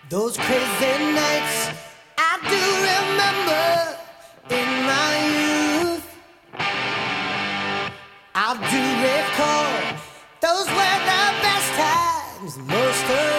Those crazy nights I do remember in my youth. I do recall those were the best times most of